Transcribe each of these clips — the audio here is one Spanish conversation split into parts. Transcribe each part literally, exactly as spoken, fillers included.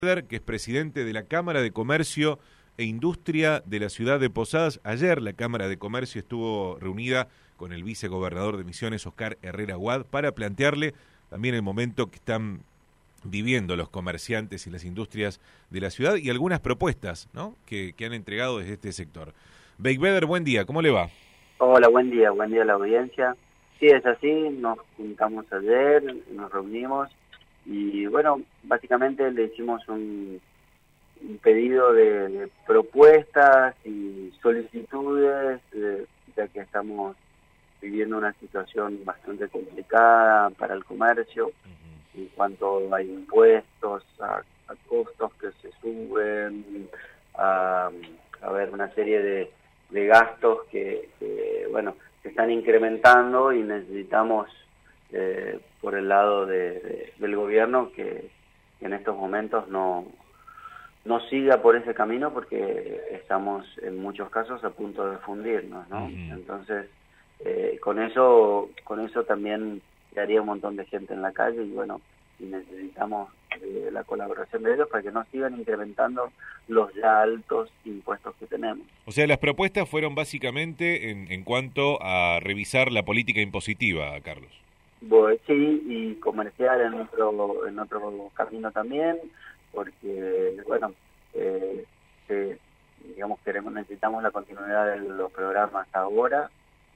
Que es presidente de la Cámara de Comercio e Industria de la ciudad de Posadas. Ayer la Cámara de Comercio estuvo reunida con el vicegobernador de Misiones, Oscar Herrera Huad, para plantearle también el momento que están viviendo los comerciantes y las industrias de la ciudad y algunas propuestas, ¿no?, que, que han entregado desde este sector. Beigbeder, buen día, ¿cómo le va? Hola, buen día, buen día a la audiencia. Sí, es así, nos juntamos ayer, nos reunimos y bueno, básicamente le hicimos un, un pedido de, de propuestas y solicitudes, eh, ya que estamos viviendo una situación bastante complicada para el comercio, uh-huh. en cuanto a impuestos, a, a costos que se suben, a, a ver, una serie de, de gastos que, que, bueno, se están incrementando y necesitamos eh, por el lado de, de, del gobierno que, que en estos momentos no, no siga por ese camino, porque estamos en muchos casos a punto de fundirnos, ¿no? Uh-huh. Entonces, eh, con eso con eso también quedaría un montón de gente en la calle y bueno, y necesitamos eh, la colaboración de ellos para que no sigan incrementando los ya altos impuestos que tenemos. O sea, las propuestas fueron básicamente en, en cuanto a revisar la política impositiva, Carlos. Pues sí, y comercial en otro, en otro camino también, porque, bueno, eh, eh, digamos, queremos, necesitamos la continuidad de los programas ahora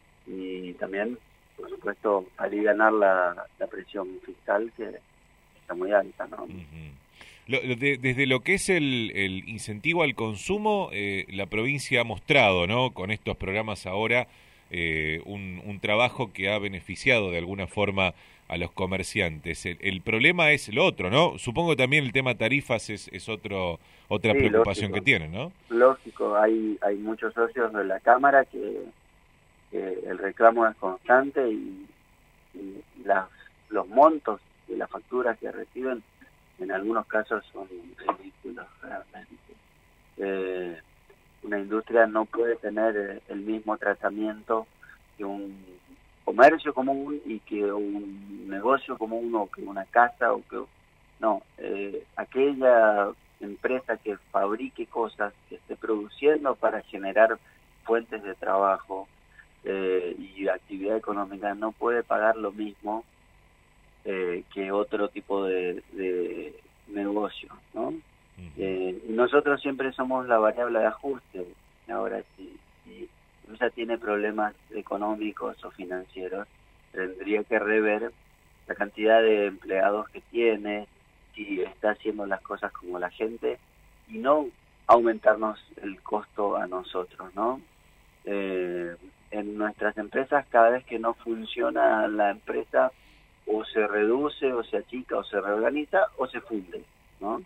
y también, por supuesto, alivianar la, la presión fiscal que está muy alta, ¿no? Uh-huh. Lo, de, desde lo que es el, el incentivo al consumo, eh, la provincia ha mostrado, ¿no?, con estos programas ahora, eh, un, un trabajo que ha beneficiado de alguna forma a los comerciantes. El, el problema es lo otro, ¿no? Supongo que también el tema tarifas es, es otro otra sí, preocupación lógico. que tienen, ¿no? Lógico, hay, hay muchos socios de la Cámara que, que el reclamo es constante y, y las, los montos de las facturas que reciben en algunos casos son ridículos realmente. Eh, una industria no puede tener el mismo tratamiento que un comercio común y que un negocio común o que una casa o que no, eh, aquella empresa que fabrique cosas, que esté produciendo para generar fuentes de trabajo eh, y actividad económica, no puede pagar lo mismo Eh, que otro tipo de, de negocio, ¿no? Uh-huh. Eh, nosotros siempre somos la variable de ajuste. Ahora, si, si ella tiene problemas económicos o financieros, tendría que rever la cantidad de empleados que tiene, si está haciendo las cosas como la gente, y no aumentarnos el costo a nosotros, ¿no? Eh, en nuestras empresas, cada vez que no funciona la empresa, o se reduce, o se achica, o se reorganiza, o se funde, ¿no?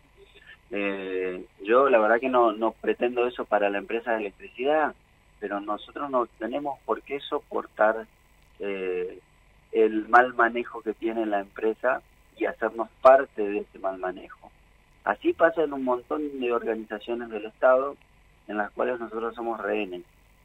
Eh, yo la verdad que no, no pretendo eso para la empresa de electricidad, pero nosotros no tenemos por qué soportar eh, el mal manejo que tiene la empresa y hacernos parte de ese mal manejo. Así pasa en un montón de organizaciones del Estado en las cuales nosotros somos rehenes.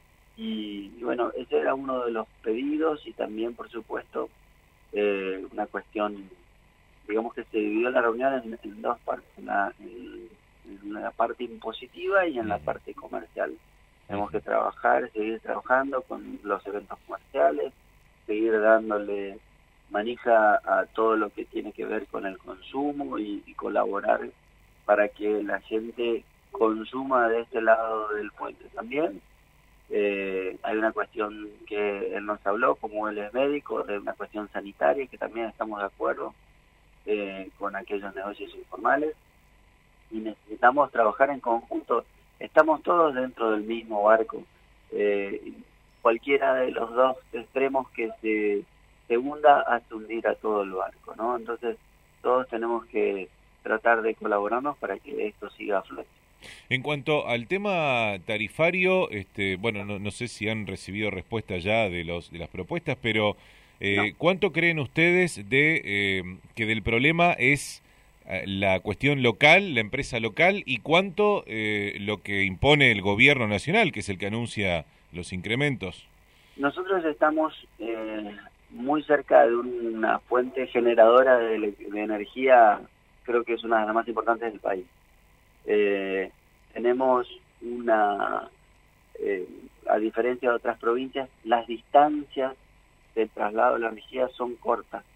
Y, y bueno, ese era uno de los pedidos y también, por supuesto, Eh, una cuestión, digamos que se dividió la reunión en, en dos partes, en la, en, en la parte impositiva y en la parte comercial. Tenemos que trabajar, seguir trabajando con los eventos comerciales, seguir dándole manija a todo lo que tiene que ver con el consumo y, y colaborar para que la gente consuma de este lado del puente también. Eh, hay una cuestión que él nos habló, como él es médico, de una cuestión sanitaria, que también estamos de acuerdo eh, con aquellos negocios informales, y necesitamos trabajar en conjunto. Estamos todos dentro del mismo barco. Eh, cualquiera de los dos extremos que se, se hunda hace hundir a todo el barco, ¿no? Entonces todos tenemos que tratar de colaborarnos para que esto siga a flote. En cuanto al tema tarifario, este, bueno, no, no sé si han recibido respuesta ya de los de las propuestas, pero eh, no. ¿Cuánto creen ustedes de eh, que del problema es eh, la cuestión local, la empresa local, y cuánto eh, lo que impone el gobierno nacional, que es el que anuncia los incrementos? Nosotros estamos eh, muy cerca de una fuente generadora de, de energía, creo que es una de las más importantes del país. Eh, tenemos una, eh, a diferencia de otras provincias, las distancias del traslado de la energía son cortas.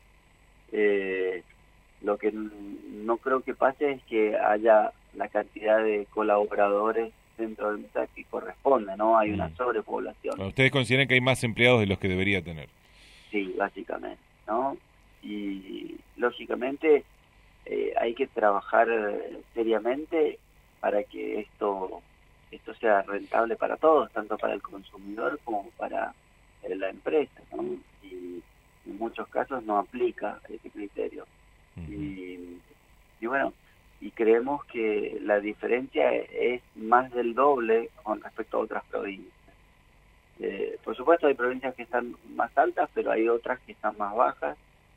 Eh, lo que no creo que pase es que haya la cantidad de colaboradores dentro del M S A que corresponde, ¿no? Hay una sobrepoblación. ¿Ustedes consideran que hay más empleados de los que debería tener? Sí, básicamente, ¿no? Y lógicamente eh, hay que trabajar seriamente para que esto esto sea rentable para todos, tanto para el consumidor como para eh, la empresa, ¿no? Y en muchos casos no aplica ese criterio. Uh-huh. y, y bueno, y creemos que la diferencia es más del doble con respecto a otras provincias. Eh, por supuesto hay provincias que están más altas, pero hay otras que están más bajas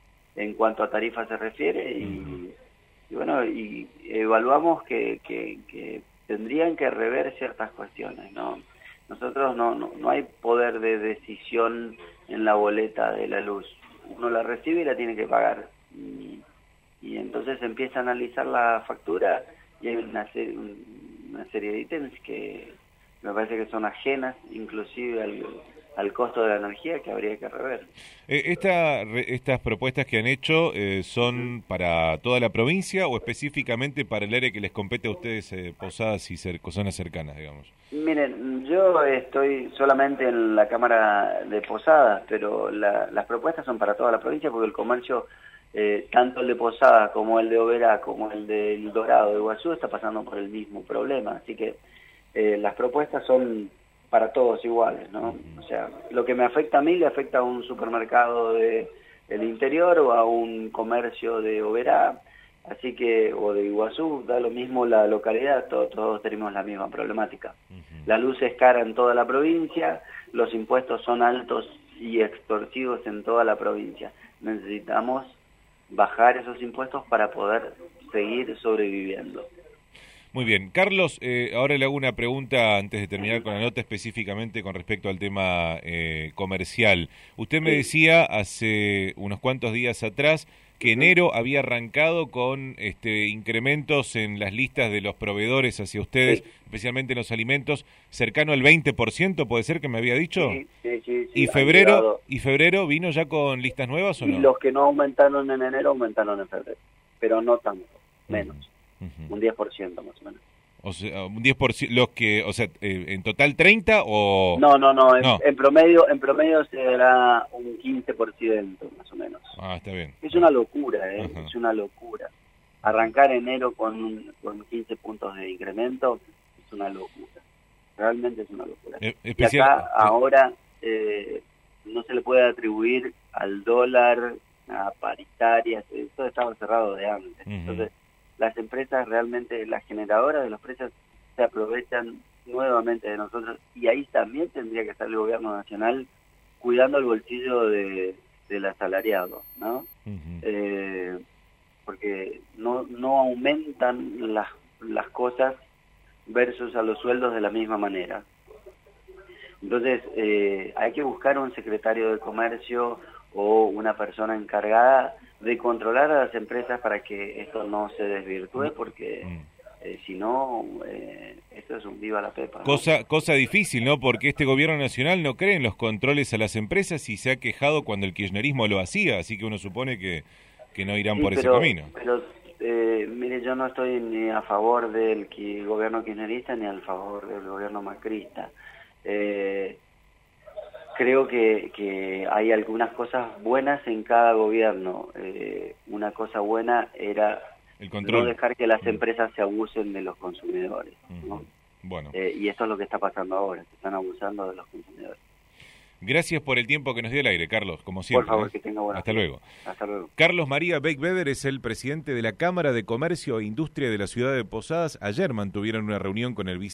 en cuanto a tarifas se refiere, y, y bueno, y evaluamos que, que, que tendrían que rever ciertas cuestiones, ¿no? Nosotros no, no, no hay poder de decisión en la boleta de la luz. Uno la recibe y la tiene que pagar. Y, y entonces empieza a analizar la factura y hay una serie, una serie de ítems que me parece que son ajenas inclusive al, al costo de la energía, que habría que rever. Eh, esta, re, ¿Estas propuestas que han hecho eh, son uh-huh. para toda la provincia o específicamente para el área que les compete a ustedes, eh, Posadas y cer zonas cercanas, digamos? Miren, yo estoy solamente en la Cámara de Posadas, pero la, las propuestas son para toda la provincia, porque el comercio, eh, tanto el de Posadas como el de Oberá, como el de El Dorado de Iguazú, está pasando por el mismo problema, así que eh, las propuestas son para todos iguales, ¿no? O sea, lo que me afecta a mí le afecta a un supermercado de, del interior o a un comercio de Oberá, así que, o de Iguazú, da lo mismo la localidad, todos, todos tenemos la misma problemática. Uh-huh. La luz es cara en toda la provincia, los impuestos son altos y extorsivos en toda la provincia. Necesitamos bajar esos impuestos para poder seguir sobreviviendo. Muy bien. Carlos, eh, ahora le hago una pregunta antes de terminar con la nota, específicamente con respecto al tema eh, comercial. Usted me decía hace unos cuantos días atrás que enero había arrancado con este, incrementos en las listas de los proveedores hacia ustedes, sí. especialmente en los alimentos, cercano al veinte por ciento, ¿puede ser que me había dicho? Sí, sí, sí. ¿Y febrero, ¿Y febrero vino ya con listas nuevas o no? Y los que no aumentaron en enero aumentaron en febrero, pero no tanto, menos. Uh-huh. Uh-huh. Un diez por ciento más o menos. O sea, un diez por ciento, los que, o sea, eh, en total treinta o... No, no, no, en, no. en promedio en promedio será un quince por ciento más o menos. Ah, está bien. Es una locura, ¿eh? Uh-huh. Es una locura. Arrancar enero con, con quince puntos de incremento es una locura. Realmente es una locura. Eh, especial... Y acá eh... ahora eh, no se le puede atribuir al dólar, a paritarias, todo estaba cerrado de antes. Uh-huh. Entonces, las empresas realmente, las generadoras de los precios se aprovechan nuevamente de nosotros, y ahí también tendría que estar el gobierno nacional cuidando el bolsillo de, del asalariado, ¿no? Uh-huh. Eh, porque no, no aumentan las, las cosas versus a los sueldos de la misma manera. Entonces, eh, hay que buscar un secretario de comercio o una persona encargada de controlar a las empresas para que esto no se desvirtúe, porque eh, si no, eh, esto es un viva la pepa, ¿no? Cosa, cosa difícil, ¿no? Porque este gobierno nacional no cree en los controles a las empresas y se ha quejado cuando el kirchnerismo lo hacía, así que uno supone que, que no irán sí, por pero, ese camino. Pero, eh, mire, yo no estoy ni a favor del gobierno kirchnerista ni a favor del gobierno macrista. Eh, Creo que, que hay algunas cosas buenas en cada gobierno. Eh, una cosa buena era el control. No dejar que las empresas se abusen de los consumidores, ¿no? Uh-huh. Bueno. Eh, y esto es lo que está pasando ahora, se están abusando de los consumidores. Gracias por el tiempo que nos dio el aire, Carlos, como siempre. Por favor, ¿eh? que tenga buena Hasta luego. Hasta luego. Carlos María Beck-Beder es el presidente de la Cámara de Comercio e Industria de la ciudad de Posadas. Ayer mantuvieron una reunión con el vice